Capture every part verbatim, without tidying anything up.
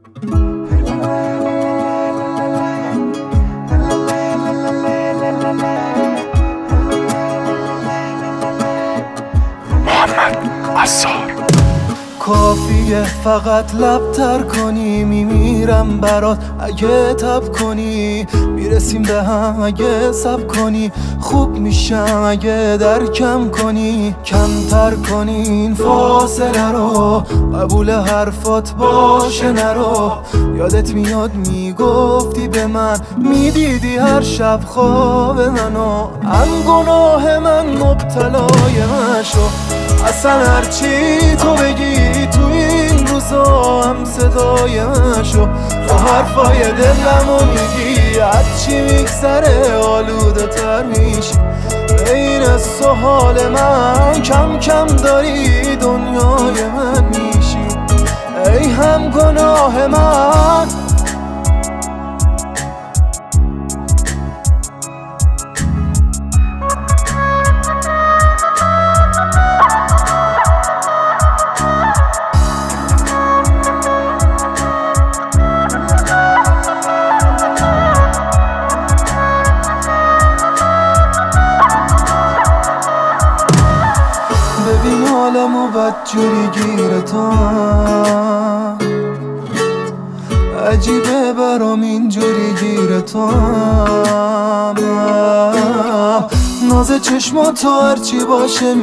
کافیه فقط لب تر کنی، میمیرم برات اگه تب کنی، میرسیم به هم اگه سب کنی، خوب میشم اگه درکم کنی، کمتر کنی این فاصله رو، قبول حرفات باشه نرو. یادت میاد میگفتی به من، میدیدی هر شب خواب منو، هم گناه من مبتلای من شو، اصلا هرچی تو بگی تو این روزا هم صدای من شو، تو حرفای دلمو میگی هرچی میگذره آلوده تر میشی، غیر از تو حال من کم کم داری دنیای من میشی، ای هم گناه من. ببین حالمو بدجوری گیره تو، عجیبه برام اینجوری گیره تو، ناز چشماتو هرچی باشه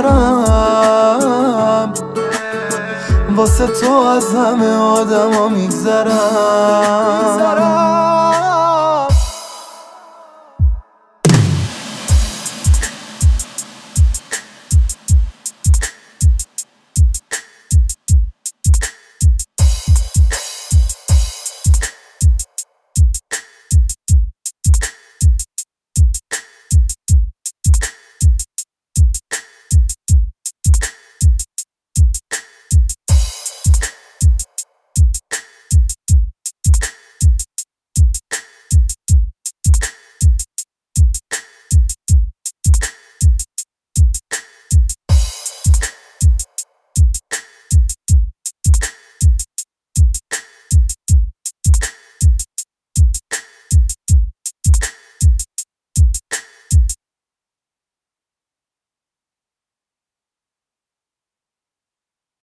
میخرم، واسه تو از همه آدما میگذرم.